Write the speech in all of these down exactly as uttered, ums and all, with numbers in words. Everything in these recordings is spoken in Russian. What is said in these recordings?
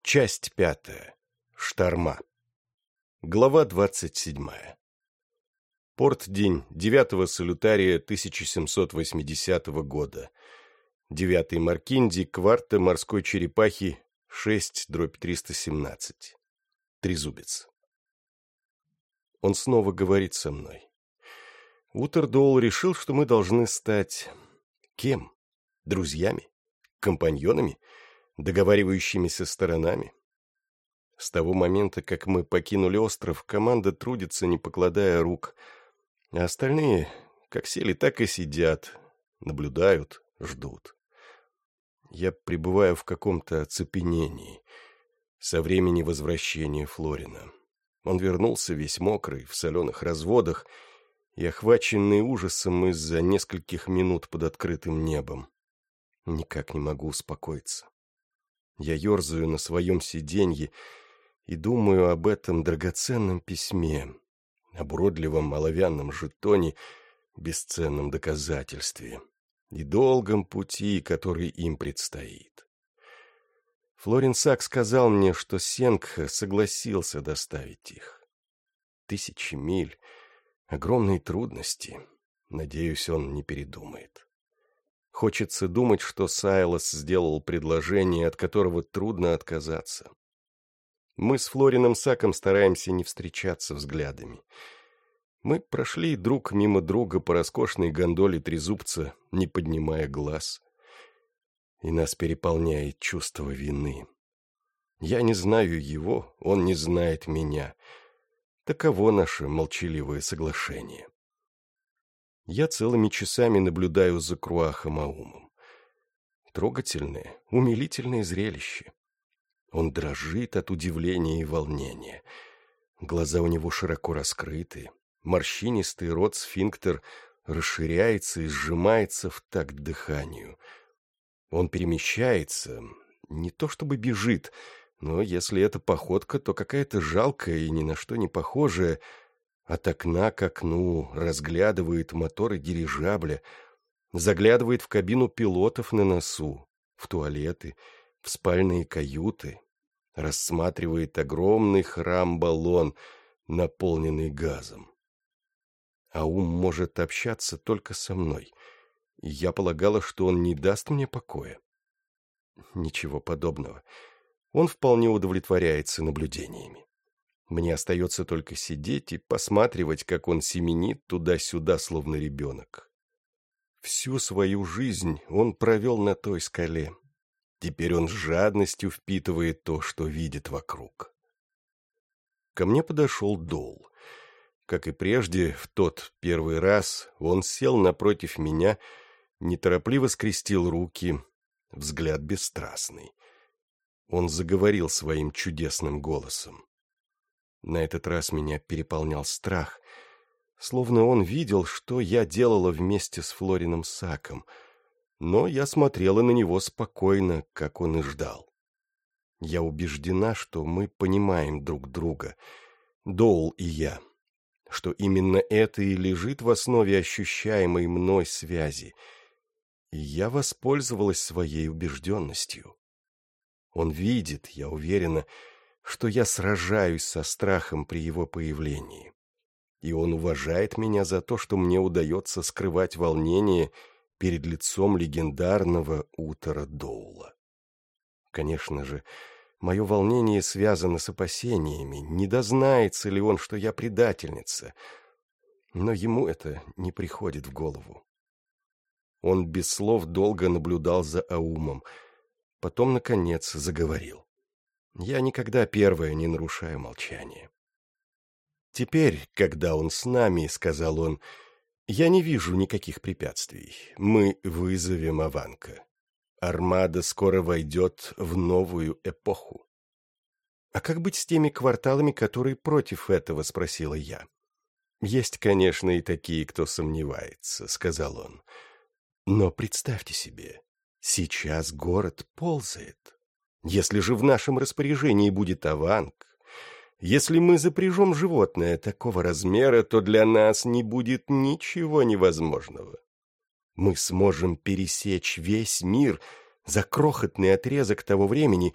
Часть пятая. Шторма. Глава двадцать седьмая. Порт-день девятого салютария тысяча семьсот восьмидесятого года. девятый Маркинди, кварта морской черепахи, шесть дробь триста семнадцать. Трезубец. Он снова говорит со мной. Утердоул решил, что мы должны стать... Кем? Друзьями? Компаньонами? Договаривающимися сторонами? С того момента, как мы покинули остров, команда трудится, не покладая рук, а остальные как сели, так и сидят, наблюдают, ждут. Я пребываю в каком-то оцепенении со времени возвращения Флорина. Он вернулся весь мокрый, в соленых разводах и охваченный ужасом из-за нескольких минут под открытым небом. Никак не могу успокоиться. Я ерзаю на своем сиденье и думаю об этом драгоценном письме, об уродливом оловянном жетоне, бесценном доказательстве и долгом пути, который им предстоит. Флорин Сак сказал мне, что Сенгха согласился доставить их. Тысячи миль, огромные трудности. Надеюсь, он не передумает. Хочется думать, что Сайлос сделал предложение, от которого трудно отказаться. Мы с Флорином Саком стараемся не встречаться взглядами. Мы прошли друг мимо друга по роскошной гондоле Трезубца, не поднимая глаз. И нас переполняет чувство вины. Я не знаю его, он не знает меня. Таково наше молчаливое соглашение. Я целыми часами наблюдаю за Круахом-Аумом. Трогательное, умилительное зрелище. Он дрожит от удивления и волнения. Глаза у него широко раскрыты. Морщинистый рот-сфинктер расширяется и сжимается в такт дыханию. Он перемещается, не то чтобы бежит, но если это походка, то какая-то жалкая и ни на что не похожая. От окна к окну разглядывает моторы дирижабля, заглядывает в кабину пилотов на носу, в туалеты, в спальные каюты, рассматривает огромный храм-баллон, наполненный газом. Аум может общаться только со мной, и я полагала, что он не даст мне покоя. Ничего подобного. Он вполне удовлетворяется наблюдениями. Мне остается только сидеть и посматривать, как он семенит туда-сюда, словно ребенок. Всю свою жизнь он провел на той скале. Теперь он с жадностью впитывает то, что видит вокруг. Ко мне подошел Доул. Как и прежде, в тот первый раз он сел напротив меня, неторопливо скрестил руки, взгляд бесстрастный. Он заговорил своим чудесным голосом. На этот раз меня переполнял страх, словно он видел, что я делала вместе с Флорином Саком, но я смотрела на него спокойно, как он и ждал. Я убеждена, что мы понимаем друг друга, Доул и я, что именно это и лежит в основе ощущаемой мной связи, и я воспользовалась своей убежденностью. Он видит, я уверена, что я сражаюсь со страхом при его появлении. И он уважает меня за то, что мне удается скрывать волнение перед лицом легендарного Утера Доула. Конечно же, мое волнение связано с опасениями, не дознается ли он, что я предательница, но ему это не приходит в голову. Он без слов долго наблюдал за Аумом, потом, наконец, заговорил. Я никогда первая не нарушаю молчание. «Теперь, когда он с нами, — сказал он, — я не вижу никаких препятствий. Мы вызовем Аванка. Армада скоро войдет в новую эпоху». «А как быть с теми кварталами, которые против этого?» — спросила я. «Есть, конечно, и такие, кто сомневается», — сказал он. «Но представьте себе, сейчас город ползает. Если же в нашем распоряжении будет Аванк, если мы запряжем животное такого размера, то для нас не будет ничего невозможного. Мы сможем пересечь весь мир за крохотный отрезок того времени,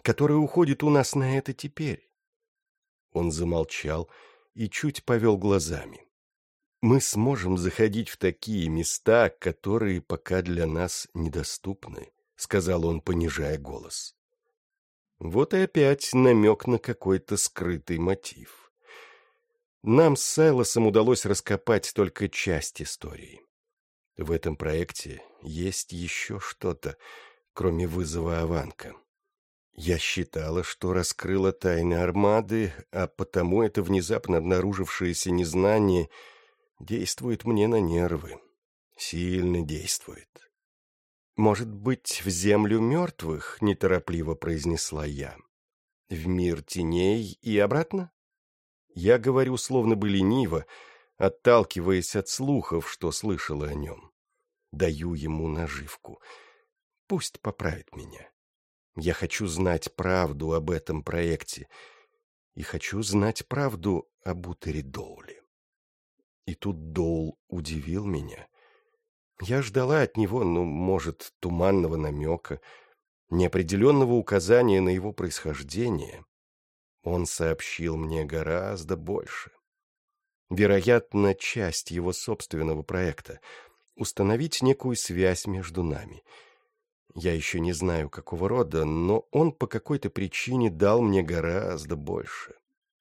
который уходит у нас на это теперь». Он замолчал и чуть повел глазами. «Мы сможем заходить в такие места, которые пока для нас недоступны», — сказал он, понижая голос. Вот и опять намек на какой-то скрытый мотив. Нам с Сайлосом удалось раскопать только часть истории. В этом проекте есть еще что-то, кроме вызова Аванка. Я считала, что раскрыла тайны Армады, а потому это внезапно обнаружившееся незнание действует мне на нервы. Сильно действует. «Может быть, в землю мертвых?» — неторопливо произнесла я. «В мир теней и обратно?» Я говорю словно бы лениво, отталкиваясь от слухов, что слышала о нем. Даю ему наживку. Пусть поправит меня. Я хочу знать правду об этом проекте и хочу знать правду об Утере Доуле. И тут Доул удивил меня. Я ждала от него, ну, может, туманного намека, неопределенного указания на его происхождение. Он сообщил мне гораздо больше. Вероятно, часть его собственного проекта — установить некую связь между нами. Я еще не знаю, какого рода, но он по какой-то причине дал мне гораздо больше.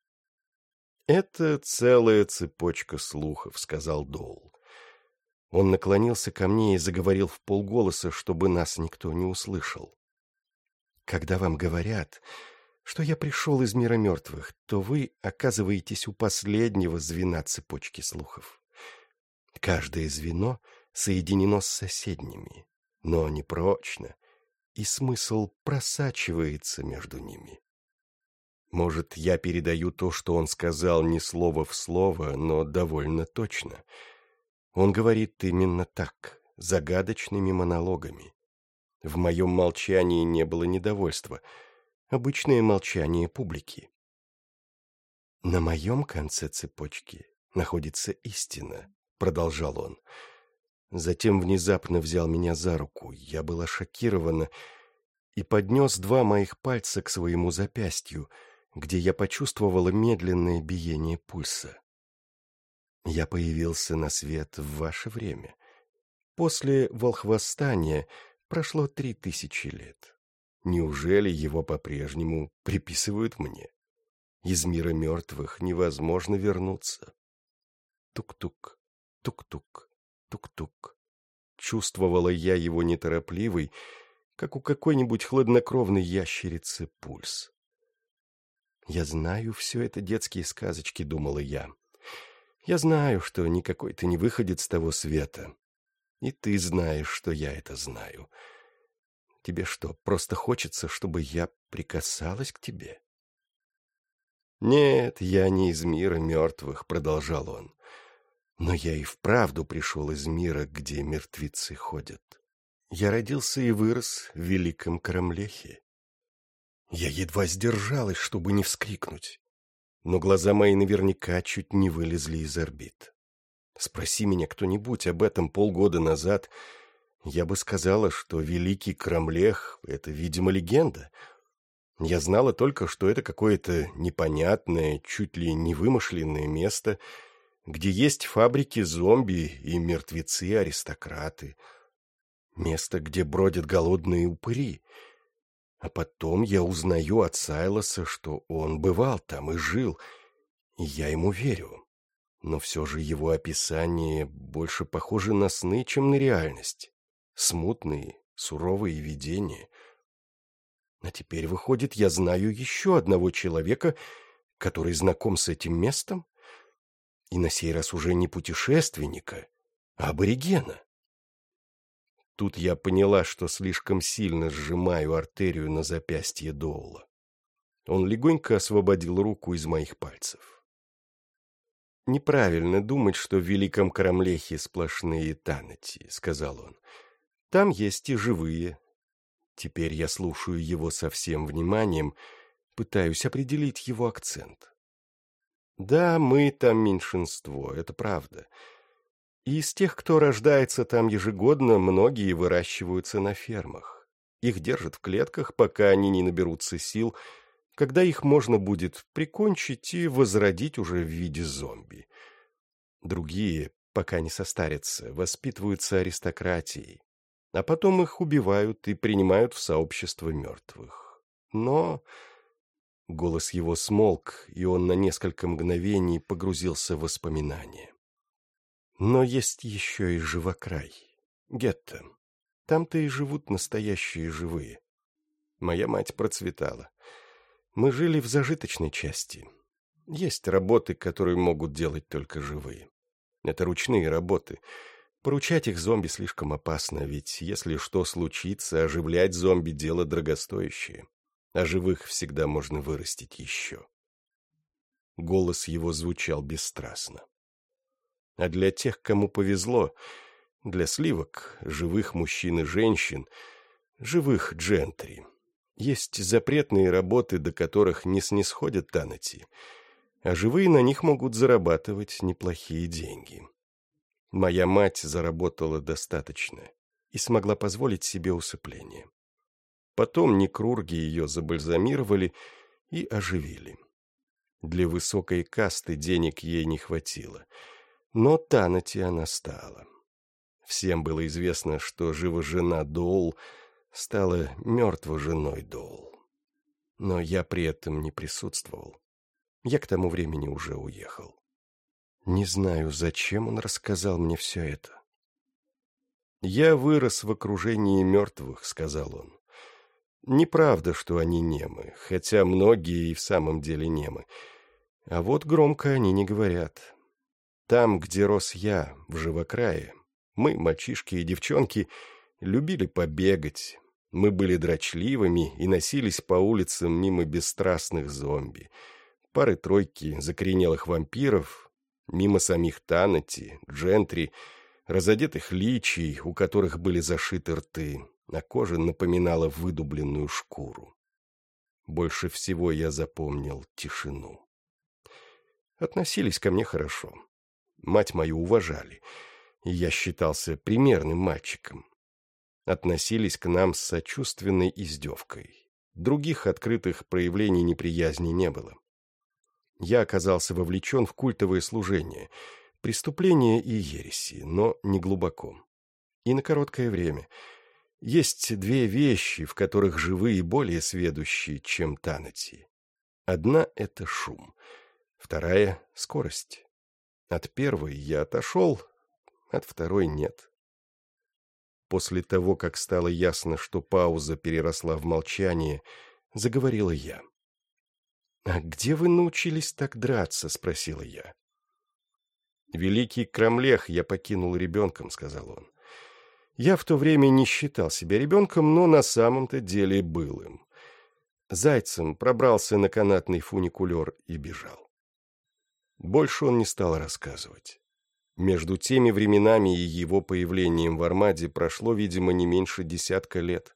«Это целая цепочка слухов», — сказал Доул. Он наклонился ко мне и заговорил вполголоса, чтобы нас никто не услышал. «Когда вам говорят, что я пришел из мира мертвых, то вы оказываетесь у последнего звена цепочки слухов. Каждое звено соединено с соседними, но не прочно, и смысл просачивается между ними. Может, я передаю то, что он сказал, не слово в слово, но довольно точно. Он говорит именно так, загадочными монологами. В моем молчании не было недовольства, обычное молчание публики. «На моем конце цепочки находится истина», — продолжал он. Затем внезапно взял меня за руку, я была шокирована, и поднес два моих пальца к своему запястью, где я почувствовала медленное биение пульса. «Я появился на свет в ваше время. После волхвостания прошло три тысячи лет. Неужели его по-прежнему приписывают мне? Из мира мертвых невозможно вернуться». Тук-тук, тук-тук, тук-тук. Чувствовала я его неторопливый, как у какой-нибудь хладнокровной ящерицы, пульс. «Я знаю, все это детские сказочки», — думала я. «Я знаю, что никакой ты не выходец с того света. И ты знаешь, что я это знаю. Тебе что, просто хочется, чтобы я прикасалась к тебе?» «Нет, я не из мира мертвых», — продолжал он. «Но я и вправду пришел из мира, где мертвецы ходят. Я родился и вырос в Великом Крамлехе». Я едва сдержалась, чтобы не вскрикнуть. Но глаза мои наверняка чуть не вылезли из орбит. Спроси меня кто-нибудь об этом полгода назад, я бы сказала, что Великий Крамлех — это, видимо, легенда. Я знала только, что это какое-то непонятное, чуть ли не вымышленное место, где есть фабрики зомби и мертвецы-аристократы. Место, где бродят голодные упыри. А потом я узнаю от Сайлоса, что он бывал там и жил, и я ему верю. Но все же его описание больше похоже на сны, чем на реальность. Смутные, суровые видения. А теперь, выходит, я знаю еще одного человека, который знаком с этим местом, и на сей раз уже не путешественника, а аборигена. Тут я поняла, что слишком сильно сжимаю артерию на запястье Доула. Он легонько освободил руку из моих пальцев. «Неправильно думать, что в Великом Крамлехе сплошные танати», — сказал он. «Там есть и живые». Теперь я слушаю его со всем вниманием, пытаюсь определить его акцент. «Да, мы там меньшинство, это правда. И из тех, кто рождается там ежегодно, многие выращиваются на фермах. Их держат в клетках, пока они не наберутся сил, когда их можно будет прикончить и возродить уже в виде зомби. Другие, пока не состарятся, воспитываются аристократией, а потом их убивают и принимают в сообщество мертвых. Но... Голос его смолк, и он на несколько мгновений погрузился в воспоминания. Но есть еще и живокрай. Гетто. Там-то и живут настоящие живые. Моя мать процветала. Мы жили в зажиточной части. Есть работы, которые могут делать только живые. Это ручные работы. Поручать их зомби слишком опасно, ведь если что случится, оживлять зомби — дело дорогостоящее. А живых всегда можно вырастить еще. Голос его звучал бесстрастно. А для тех, кому повезло, для сливок, живых мужчин и женщин, живых джентри, есть запретные работы, до которых не снисходят Танати, а живые на них могут зарабатывать неплохие деньги. Моя мать заработала достаточно и смогла позволить себе усыпление. Потом некрурги ее забальзамировали и оживили. Для высокой касты денег ей не хватило, но Танати она стала. Всем было известно, что жива-жена Доул стала мертвой женой Доул. Но я при этом не присутствовал. Я к тому времени уже уехал. Не знаю, зачем он рассказал мне все это. «Я вырос в окружении мертвых», — сказал он. «Неправда, что они немы, хотя многие и в самом деле немы. А вот громко они не говорят. Там, где рос я, в Живокрае, мы, мальчишки и девчонки, любили побегать. Мы были дрочливыми и носились по улицам мимо бесстрастных зомби, пары-тройки закоренелых вампиров, мимо самих Танати, джентри, разодетых личий, у которых были зашиты рты, а кожа напоминала выдубленную шкуру. Больше всего я запомнил тишину. Относились ко мне хорошо. Мать мою уважали, и я считался примерным мальчиком. Относились к нам с сочувственной издевкой. Других открытых проявлений неприязни не было. Я оказался вовлечен в культовое служение, преступления и ереси, но не глубоко. И на короткое время. Есть две вещи, в которых живые более сведущие, чем Танати. Одна — это шум, вторая — скорость. От первой я отошел, от второй нет. После того, как стало ясно, что пауза переросла в молчание, заговорила я. «А где вы научились так драться?» — спросила я. «Великий Крамлех я покинул ребенком», — сказал он. «Я в то время не считал себя ребенком, но на самом-то деле был им. Зайцем пробрался на канатный фуникулер и бежал». Больше он не стал рассказывать. Между теми временами и его появлением в Армаде прошло, видимо, не меньше десятка лет.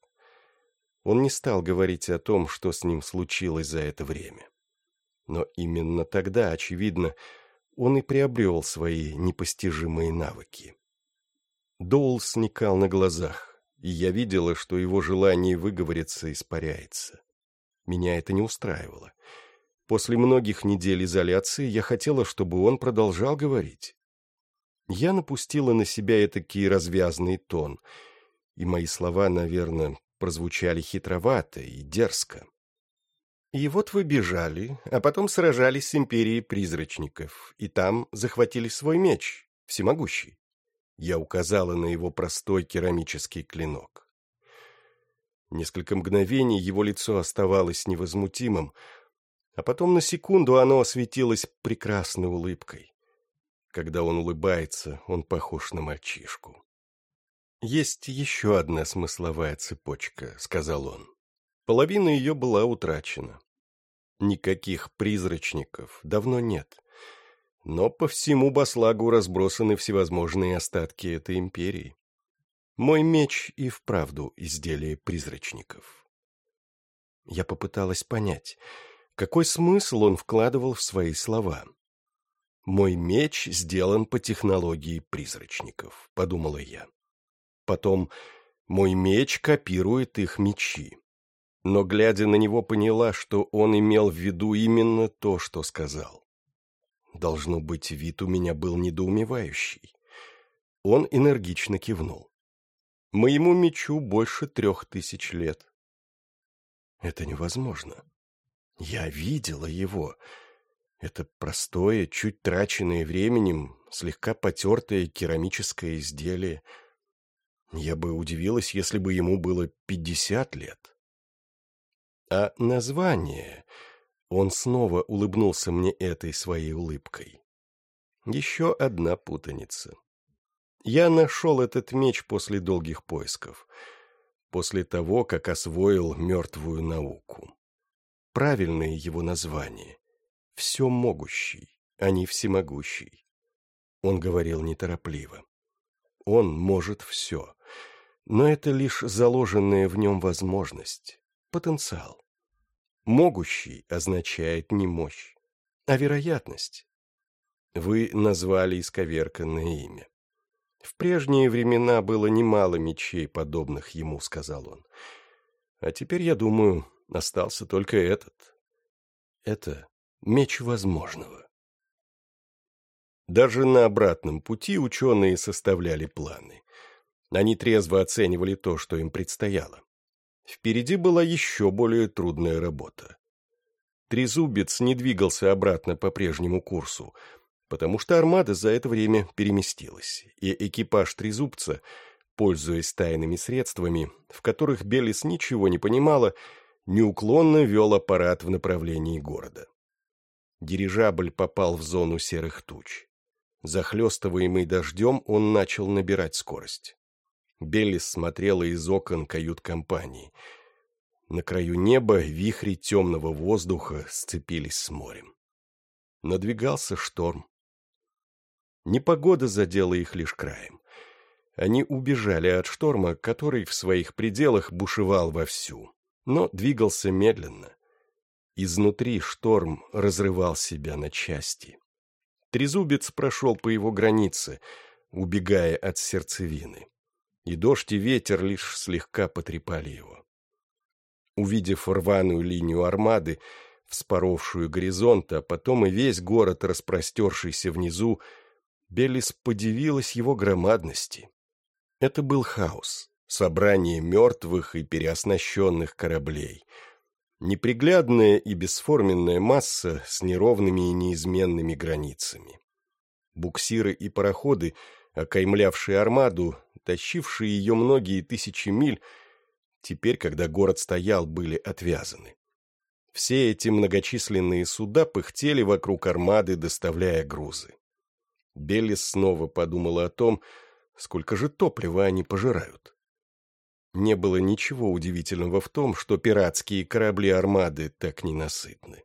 Он не стал говорить о том, что с ним случилось за это время. Но именно тогда, очевидно, он и приобрел свои непостижимые навыки. Доул сникал на глазах, и я видела, что его желание выговориться испаряется. Меня это не устраивало. После многих недель изоляции я хотела, чтобы он продолжал говорить. Я напустила на себя этакий развязный тон, и мои слова, наверное, прозвучали хитровато и дерзко. И вот вы бежали, а потом сражались с империей призрачников, и там захватили свой меч, всемогущий. Я указала на его простой керамический клинок. Несколько мгновений его лицо оставалось невозмутимым, а потом на секунду оно осветилось прекрасной улыбкой. Когда он улыбается, он похож на мальчишку. «Есть еще одна смысловая цепочка», — сказал он. Половина ее была утрачена. Никаких призрачников давно нет. Но по всему Баслагу разбросаны всевозможные остатки этой империи. Мой меч и вправду изделие призрачников. Я попыталась понять, какой смысл он вкладывал в свои слова. «Мой меч сделан по технологии призрачников», — подумала я. Потом, Мой меч копирует их мечи. Но, глядя на него, поняла, что он имел в виду именно то, что сказал. Должно быть, вид у меня был недоумевающий. Он энергично кивнул. Моему мечу больше трех тысяч лет. Это невозможно. Я видела его. Это простое, чуть траченное временем, слегка потертое керамическое изделие. Я бы удивилась, если бы ему было пятьдесят лет. А название... Он снова улыбнулся мне этой своей улыбкой. Еще одна путаница. Я нашел этот меч после долгих поисков, после того, как освоил мертвую науку. Правильное его название — «Всемогущий», а не «Всемогущий». Он говорил неторопливо. Он может все, но это лишь заложенная в нем возможность, потенциал. «Могущий» означает не мощь, а вероятность. Вы назвали исковерканное имя. В прежние времена было немало мечей, подобных ему, сказал он. А теперь, я думаю, остался только этот. Это меч возможного. Даже на обратном пути ученые составляли планы. Они трезво оценивали то, что им предстояло. Впереди была еще более трудная работа. Трезубец не двигался обратно по прежнему курсу, потому что армада за это время переместилась, и экипаж Трезубца, пользуясь тайными средствами, в которых Беллис ничего не понимала, неуклонно вел аппарат в направлении города. Дирижабль попал в зону серых туч. Захлестываемый дождем, он начал набирать скорость. Беллис смотрела из окон кают-компании. На краю неба вихри темного воздуха сцепились с морем. Надвигался шторм. Непогода задела их лишь краем. Они убежали от шторма, который в своих пределах бушевал вовсю, но двигался медленно. Изнутри шторм разрывал себя на части. Трезубец прошел по его границе, убегая от сердцевины. И дождь и ветер лишь слегка потрепали его. Увидев рваную линию армады, вспоровшую горизонт, а потом и весь город, распростершийся внизу, Беллис подивилась его громадности. Это был хаос, собрание мертвых и переоснащенных кораблей. Неприглядная и бесформенная масса с неровными и неизменными границами. Буксиры и пароходы, окаймлявшие армаду, тащившие ее многие тысячи миль, теперь, когда город стоял, были отвязаны. Все эти многочисленные суда пыхтели вокруг армады, доставляя грузы. Беллис снова подумала о том, сколько же топлива они пожирают. Не было ничего удивительного в том, что пиратские корабли армады так ненасытны.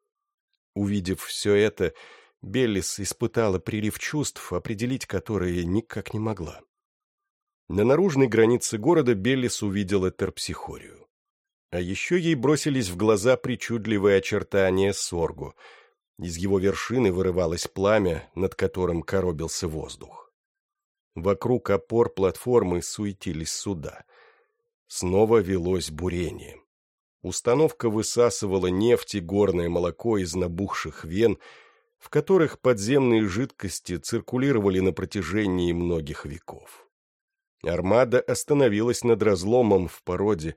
Увидев все это, Беллис испытала прилив чувств, определить которые никак не могла. На наружной границе города Беллис увидела Терпсихорию. А еще ей бросились в глаза причудливые очертания Сорго. Из его вершины вырывалось пламя, над которым коробился воздух. Вокруг опор платформы суетились суда. Снова велось бурение. Установка высасывала нефть и горное молоко из набухших вен, в которых подземные жидкости циркулировали на протяжении многих веков. Армада остановилась над разломом в породе.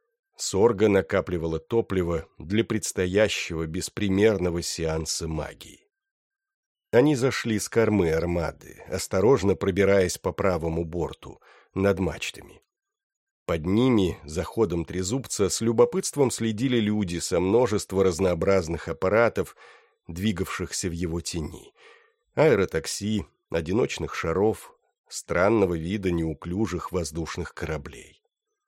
Сорго накапливала топливо для предстоящего беспримерного сеанса магии. Они зашли с кормы армады, осторожно пробираясь по правому борту, над мачтами. Под ними, за ходом Трезубца, с любопытством следили люди со множества разнообразных аппаратов, двигавшихся в его тени. Аэротакси, одиночных шаров, странного вида неуклюжих воздушных кораблей.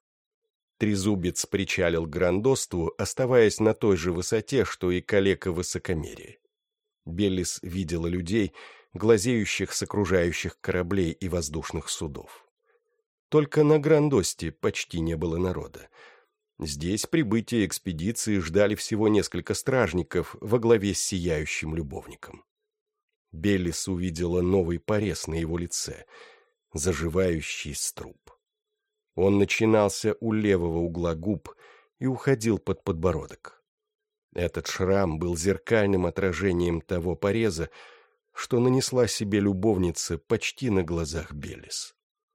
Трезубец причалил к Грандосту, оставаясь на той же высоте, что и калека высокомерия. Беллис видела людей, глазеющих с окружающих кораблей и воздушных судов. Только на Грандосте почти не было народа. Здесь прибытие экспедиции ждали всего несколько стражников во главе с сияющим любовником. Беллис увидела новый порез на его лице, заживающий струп. Он начинался у левого угла губ и уходил под подбородок. Этот шрам был зеркальным отражением того пореза, что нанесла себе любовница почти на глазах Беллис.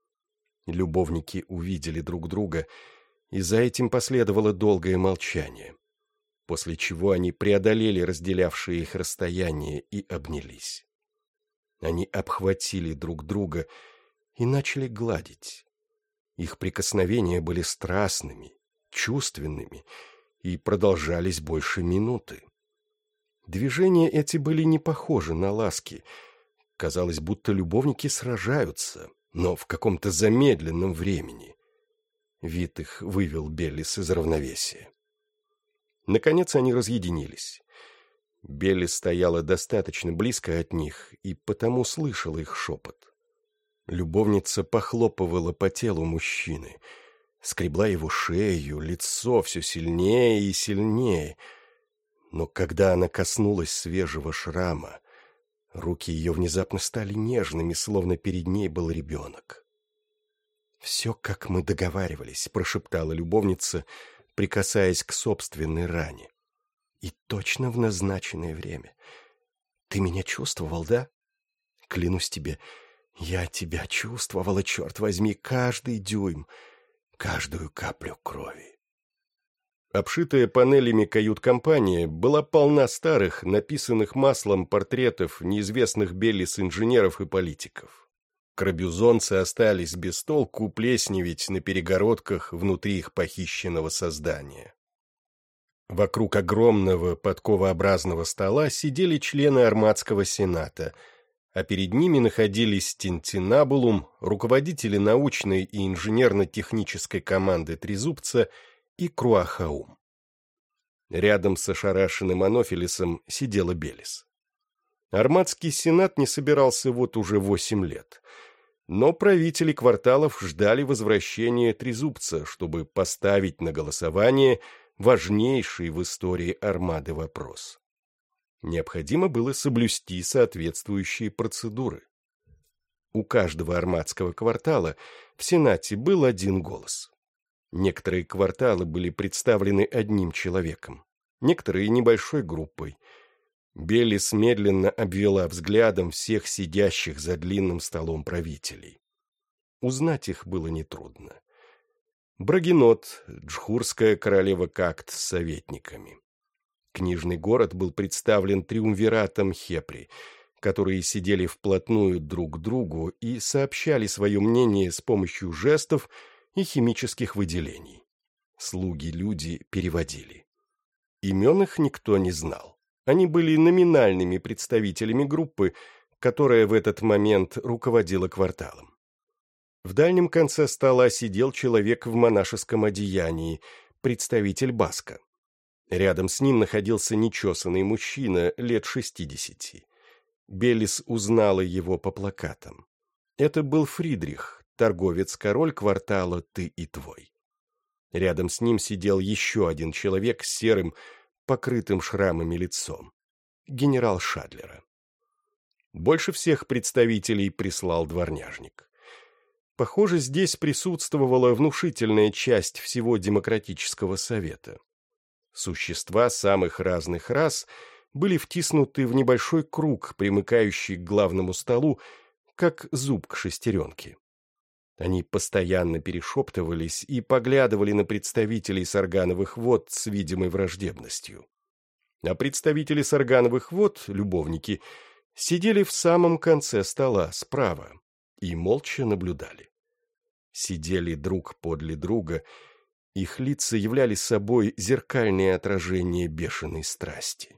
Любовники увидели друг друга, и за этим последовало долгое молчание, после чего они преодолели разделявшие их расстояние и обнялись. Они обхватили друг друга и начали гладить. Их прикосновения были страстными, чувственными и продолжались больше минуты. Движения эти были не похожи на ласки. Казалось, будто любовники сражаются, но в каком-то замедленном времени. Вид их вывел Беллис из равновесия. Наконец они разъединились. Беллис стояла достаточно близко от них и потому слышала их шепот. Любовница похлопывала по телу мужчины, скребла его шею, лицо все сильнее и сильнее. Но когда она коснулась свежего шрама, руки ее внезапно стали нежными, словно перед ней был ребенок. «Все, как мы договаривались», — прошептала любовница, прикасаясь к собственной ране. «И точно в назначенное время. Ты меня чувствовал, да? Клянусь тебе, я тебя чувствовала, черт возьми, каждый дюйм, каждую каплю крови». Обшитая панелями кают-компания была полна старых, написанных маслом портретов неизвестных Беллис инженеров и политиков. Крабюзонцы остались без толку плесневеть на перегородках внутри их похищенного создания. Вокруг огромного подковообразного стола сидели члены Армадского сената, а перед ними находились Тинтинабулум, руководители научной и инженерно-технической команды Трезубца и Круахаум. Рядом с ошарашенным Анофилисом сидела Беллис. Армадский сенат не собирался вот уже восемь лет, но правители кварталов ждали возвращения Трезубца, чтобы поставить на голосование важнейший в истории Армады вопрос. Необходимо было соблюсти соответствующие процедуры. У каждого армадского квартала в Сенате был один голос. Некоторые кварталы были представлены одним человеком, некоторые небольшой группой. Беллис медленно обвела взглядом всех сидящих за длинным столом правителей. Узнать их было нетрудно. Брагинот, джхурская королева Какт с советниками. Книжный город был представлен триумвиратом Хепри, которые сидели вплотную друг к другу и сообщали свое мнение с помощью жестов и химических выделений. Слуги-люди переводили. Имен их никто не знал. Они были номинальными представителями группы, которая в этот момент руководила кварталом. В дальнем конце стола сидел человек в монашеском одеянии, представитель Баска. Рядом с ним находился нечесанный мужчина лет шестидесяти. Беллис узнала его по плакатам. Это был Фридрих, торговец-король квартала «Ты и твой». Рядом с ним сидел еще один человек с серым, покрытым шрамами лицом. Генерал Шадлера. Больше всех представителей прислал дворняжник. Похоже, здесь присутствовала внушительная часть всего демократического совета. Существа самых разных рас были втиснуты в небольшой круг, примыкающий к главному столу, как зуб к шестеренке. Они постоянно перешептывались и поглядывали на представителей саргановых вод с видимой враждебностью. А представители саргановых вод, любовники, сидели в самом конце стола, справа, и молча наблюдали. Сидели друг подле друга, их лица являли собой зеркальное отражение бешеной страсти.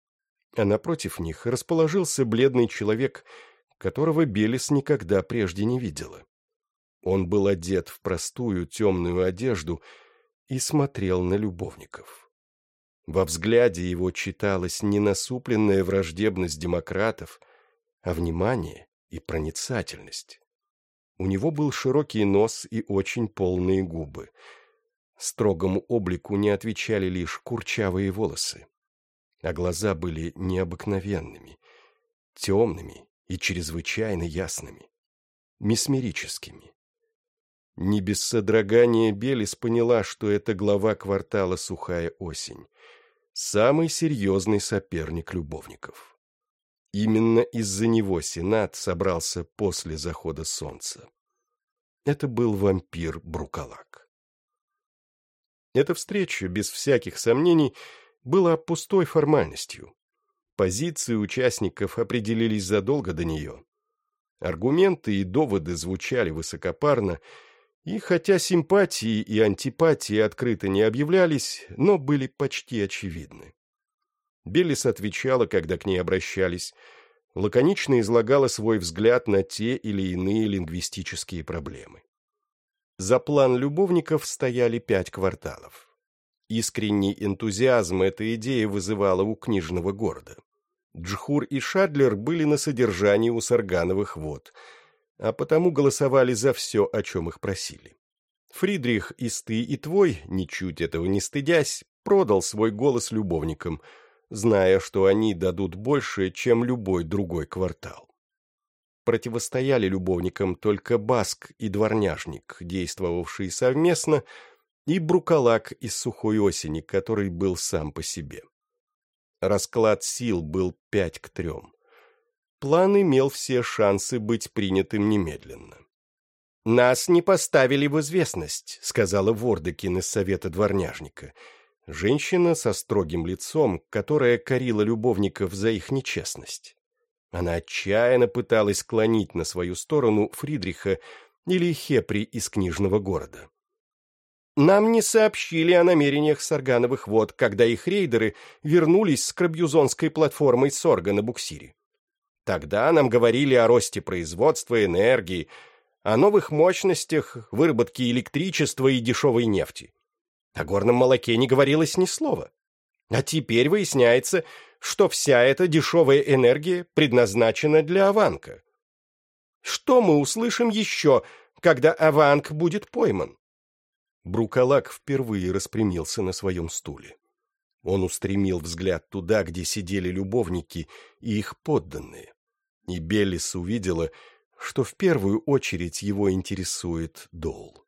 А напротив них расположился бледный человек, которого Беллис никогда прежде не видела. Он был одет в простую темную одежду и смотрел на любовников. Во взгляде его читалась не насупленная враждебность демократов, а внимание и проницательность. У него был широкий нос и очень полные губы. Строгому облику не отвечали лишь курчавые волосы, а глаза были необыкновенными, темными и чрезвычайно ясными, месмерическими. Не без содрогания Белис поняла, что это глава квартала «Сухая осень», самый серьезный соперник любовников. Именно из-за него Сенат собрался после захода солнца. Это был вампир Брукалак. Эта встреча, без всяких сомнений, была пустой формальностью. Позиции участников определились задолго до нее. Аргументы и доводы звучали высокопарно, и хотя симпатии и антипатии открыто не объявлялись, но были почти очевидны. Белис отвечала, когда к ней обращались, лаконично излагала свой взгляд на те или иные лингвистические проблемы. За план любовников стояли пять кварталов. Искренний энтузиазм эта идея вызывала у книжного города. Джхур и Шадлер были на содержании у Саргановых вод, а потому голосовали за все, о чем их просили. Фридрих Исты и Твой, ничуть этого не стыдясь, продал свой голос любовникам, зная, что они дадут больше, чем любой другой квартал. Противостояли любовникам только Баск и Дворняжник, действовавшие совместно, и Брукалак из Сухой осени, который был сам по себе. Расклад сил был пять к трем. План имел все шансы быть принятым немедленно. «Нас не поставили в известность», — сказала Вордекин из совета Дворняжника, женщина со строгим лицом, которая корила любовников за их нечестность. Она отчаянно пыталась склонить на свою сторону Фридриха или Хепри из книжного города. «Нам не сообщили о намерениях Саргановых вод, когда их рейдеры вернулись с крабьюзонской платформой Сорга на буксире. Тогда нам говорили о росте производства энергии, о новых мощностях, выработке электричества и дешевой нефти. О горном молоке не говорилось ни слова. А теперь выясняется, что вся эта дешевая энергия предназначена для Аванка. Что мы услышим еще, когда Аванк будет пойман?» Брукалак впервые распрямился на своем стуле. Он устремил взгляд туда, где сидели любовники и их подданные. И Беллис увидела, что в первую очередь его интересует Доул.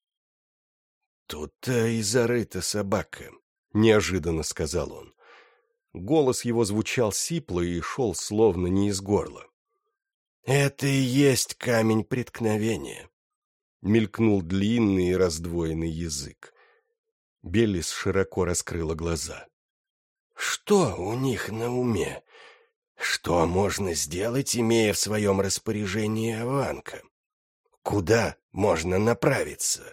«Тут-то и зарыта собака», — неожиданно сказал он. Голос его звучал сипло и шел словно не из горла. «Это и есть камень преткновения», — мелькнул длинный и раздвоенный язык. Беллис широко раскрыла глаза. «Что у них на уме? Что можно сделать, имея в своем распоряжении Аванка? Куда можно направиться?»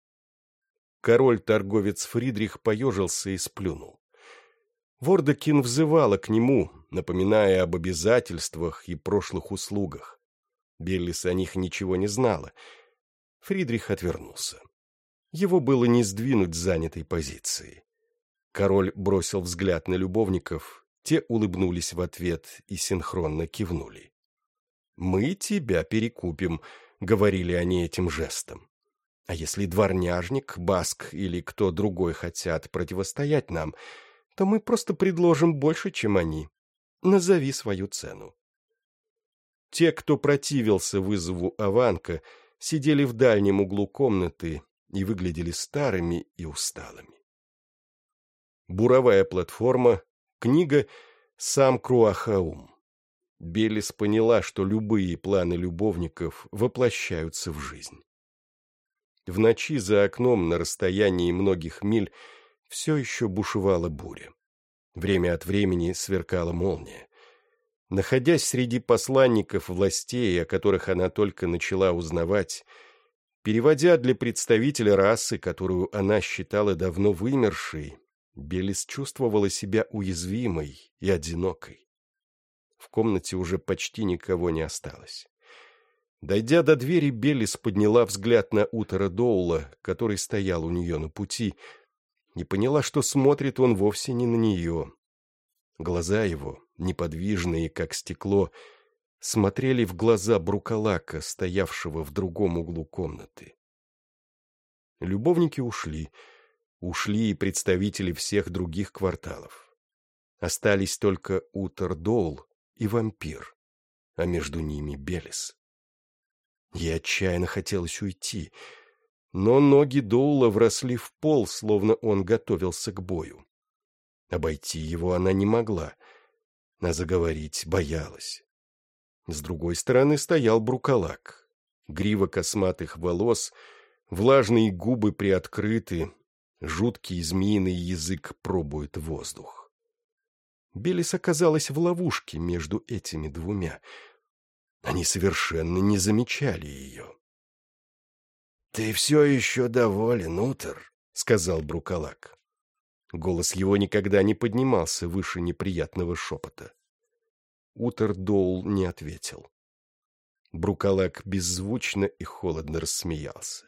Король-торговец Фридрих поежился и сплюнул. Вордекин взывала к нему, напоминая об обязательствах и прошлых услугах. Беллис о них ничего не знала. Фридрих отвернулся. Его было не сдвинуть с занятой позиции. Король бросил взгляд на любовников, те улыбнулись в ответ и синхронно кивнули. «Мы тебя перекупим», — говорили они этим жестом. «А если Дворняжник, Баск или кто другой хотят противостоять нам, то мы просто предложим больше, чем они. Назови свою цену». Те, кто противился вызову Аванка, сидели в дальнем углу комнаты и выглядели старыми и усталыми. Буровая платформа, книга «Сам Круахаум». Беллис поняла, что любые планы любовников воплощаются в жизнь. В ночи за окном на расстоянии многих миль все еще бушевала буря. Время от времени сверкала молния. Находясь среди посланников властей, о которых она только начала узнавать, переводя для представителя расы, которую она считала давно вымершей, Беллис чувствовала себя уязвимой и одинокой. В комнате уже почти никого не осталось. Дойдя до двери, Беллис подняла взгляд на Утора Доула, который стоял у нее на пути, и поняла, что смотрит он вовсе не на нее. Глаза его, неподвижные, как стекло, смотрели в глаза Брукалака, стоявшего в другом углу комнаты. Любовники ушли, ушли и представители всех других кварталов. Остались только Утор Доул и вампир, а между ними Беллис. Ей отчаянно хотелось уйти, Но ноги Доула вросли в пол, словно он готовился к бою. Обойти его она не могла, а заговорить боялась. С другой стороны стоял Брукалак. Грива косматых волос, влажные губы приоткрыты, жуткий змеиный язык пробует воздух. Белис оказалась в ловушке между этими двумя. Они совершенно не замечали ее. — Ты все еще доволен, Утер, — сказал Брукалак. Голос его никогда не поднимался выше неприятного шепота. Утер Доул не ответил. Брукалак беззвучно и холодно рассмеялся.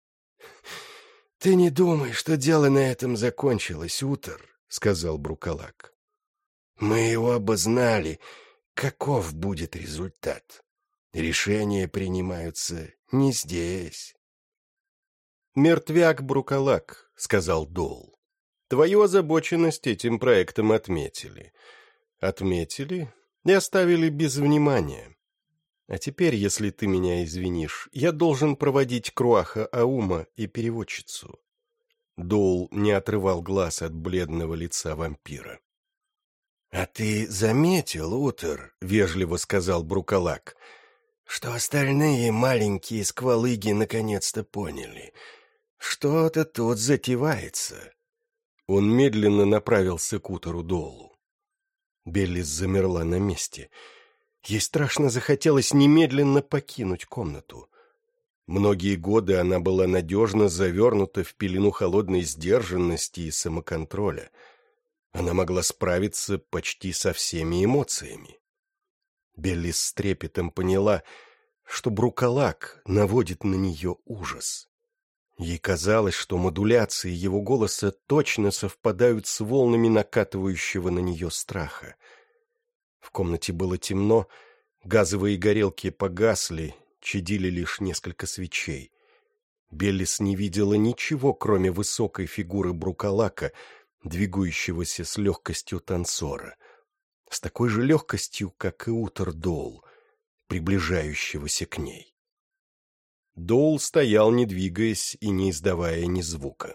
— Ты не думай, что дело на этом закончилось, Утер, — сказал Брукалак. — Мы его обознали, каков будет результат. Решения принимаются не здесь. — Мертвяк Брукалак, — сказал Доул. Твою озабоченность этим проектом отметили. Отметили и оставили без внимания. А теперь, если ты меня извинишь, я должен проводить Круаха Аума и переводчицу. Доул не отрывал глаз от бледного лица вампира. — А ты заметил, Утер, — вежливо сказал Брукалак, — что остальные маленькие сквалыги наконец-то поняли. Что-то тут затевается. Он медленно направился к Утеру Доулу. Беллис замерла на месте. Ей страшно захотелось немедленно покинуть комнату. Многие годы она была надежно завернута в пелену холодной сдержанности и самоконтроля. Она могла справиться почти со всеми эмоциями. Беллис с трепетом поняла, что Брукалак наводит на нее ужас. Ей казалось, что модуляции его голоса точно совпадают с волнами накатывающего на нее страха. В комнате было темно, газовые горелки погасли, чадили лишь несколько свечей. Беллис не видела ничего, кроме высокой фигуры Брукалака, двигающегося с легкостью танцора, с такой же легкостью, как и Утер Доул, приближающегося к ней. Доул стоял, не двигаясь и не издавая ни звука.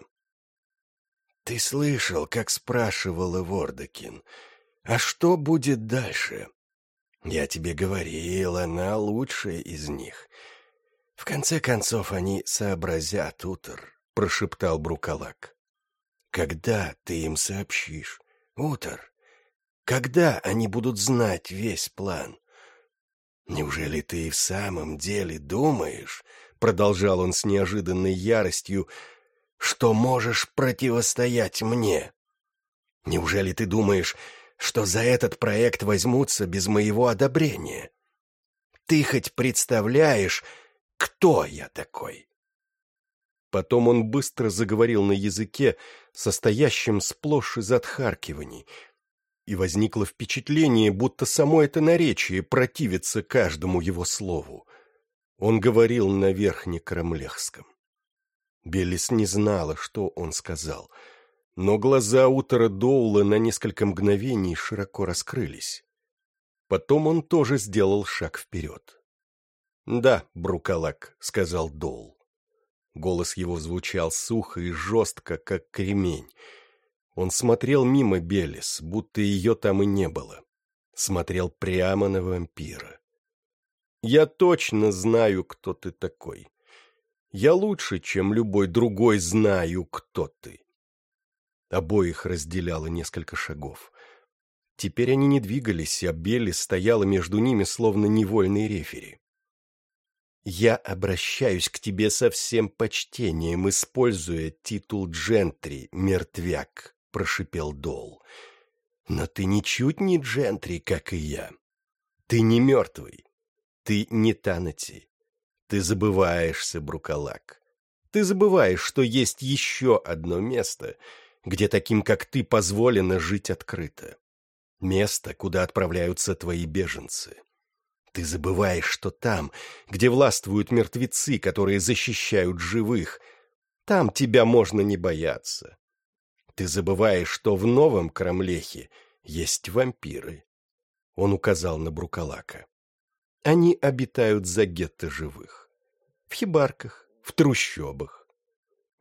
— Ты слышал, как спрашивала Вордакин, а что будет дальше? Я тебе говорил, она лучшая из них. В конце концов, они сообразят, Утер, — прошептал Брукалак. — Когда ты им сообщишь, Утер? Когда они будут знать весь план? Неужели ты и в самом деле думаешь, — продолжал он с неожиданной яростью, — что можешь противостоять мне? Неужели ты думаешь, что за этот проект возьмутся без моего одобрения? Ты хоть представляешь, кто я такой? Потом он быстро заговорил на языке, состоящем сплошь из отхаркиваний, и возникло впечатление, будто само это наречие противится каждому его слову. Он говорил на верхнекрамлехском. Беллис не знала, что он сказал, но глаза Утера Доула на несколько мгновений широко раскрылись. Потом он тоже сделал шаг вперед. — Да, Брукалак, — сказал Доул. Голос его звучал сухо и жестко, как кремень. Он смотрел мимо Беллис, будто ее там и не было. Смотрел прямо на вампира. «Я точно знаю, кто ты такой. Я лучше, чем любой другой, знаю, кто ты». Обоих разделяло несколько шагов. Теперь они не двигались, а Беллис стояла между ними, словно невольный рефери. «Я обращаюсь к тебе со всем почтением, используя титул джентри, мертвяк», — прошипел Доул. «Но ты ничуть не джентри, как и я. Ты не мертвый. Ты не Танати. Ты забываешься, Брукалак. Ты забываешь, что есть еще одно место, где таким, как ты, позволено жить открыто. Место, куда отправляются твои беженцы. Ты забываешь, что там, где властвуют мертвецы, которые защищают живых, там тебя можно не бояться. Ты забываешь, что в Новом Крамлехе есть вампиры». Он указал на Брукалака. «Они обитают за гетто живых. В хибарках, в трущобах,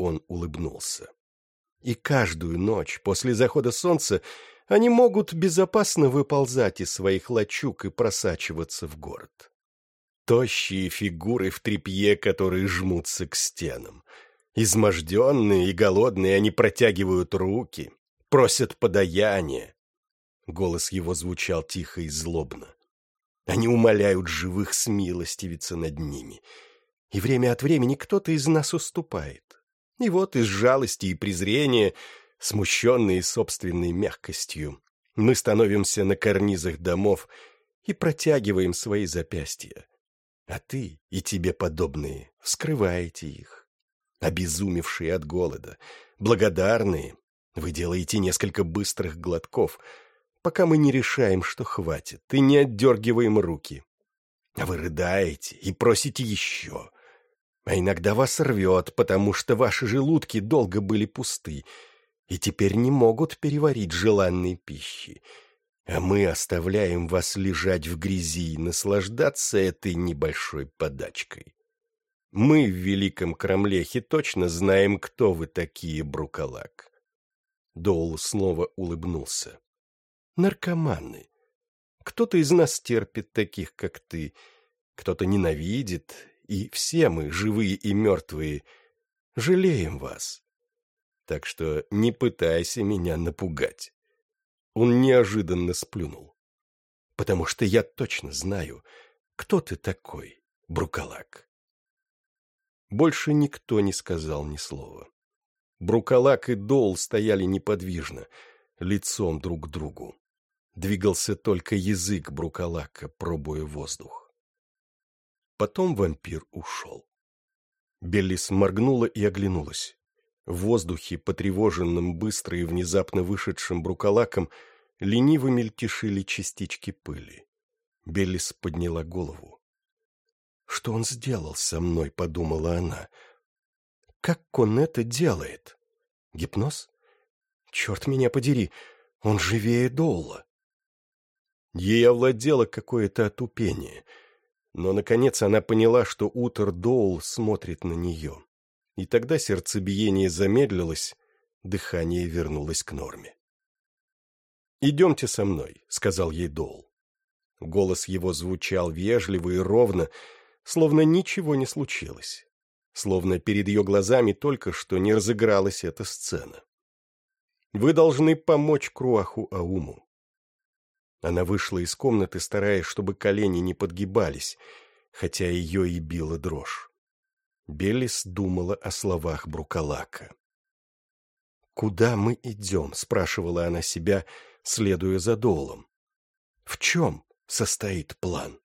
он улыбнулся. И каждую ночь после захода солнца они могут безопасно выползать из своих лачуг и просачиваться в город. Тощие фигуры в тряпье, которые жмутся к стенам. Изможденные и голодные, они протягивают руки, просят подаяния. Голос его звучал тихо и злобно. Они умоляют живых смилостивиться над ними. И время от времени кто-то из нас уступает. И вот из жалости и презрения, смущенные собственной мягкостью, мы становимся на карнизах домов и протягиваем свои запястья. А ты и тебе подобные вскрываете их. Обезумевшие от голода, благодарные, вы делаете несколько быстрых глотков, пока мы не решаем, что хватит, и не отдергиваем руки. А вы рыдаете и просите еще. А иногда вас рвет, потому что ваши желудки долго были пусты и теперь не могут переварить желанной пищи. А мы оставляем вас лежать в грязи и наслаждаться этой небольшой подачкой. Мы в Великом Крамлехе точно знаем, кто вы такие, Брукалак. Доул снова улыбнулся. Наркоманы. Кто-то из нас терпит таких, как ты, кто-то ненавидит, и все мы, живые и мертвые, жалеем вас. Так что не пытайся меня напугать. Он неожиданно сплюнул. Потому что я точно знаю, кто ты такой, Брукалак. Больше никто не сказал ни слова. Брукалак и Доул стояли неподвижно, лицом друг к другу. Двигался только язык Брукалака, пробуя воздух. Потом вампир ушел. Беллис моргнула и оглянулась. В воздухе, потревоженном быстро и внезапно вышедшим Брукалаком, лениво мельтешили частички пыли. Беллис подняла голову. «Что он сделал со мной?» — подумала она. «Как он это делает? Гипноз? Черт меня подери, он живее Доула». Ей овладело какое-то отупение, но, наконец, она поняла, что Утер Доул смотрит на нее. И тогда сердцебиение замедлилось, дыхание вернулось к норме. «Идемте со мной», — сказал ей Доул. Голос его звучал вежливо и ровно, словно ничего не случилось, словно перед ее глазами только что не разыгралась эта сцена. «Вы должны помочь Круаху Ауму». Она вышла из комнаты, стараясь, чтобы колени не подгибались, хотя ее и била дрожь. Беллис думала о словах Брукалака. «Куда мы идем?» — спрашивала она себя, следуя за Доулом. «В чем состоит план?»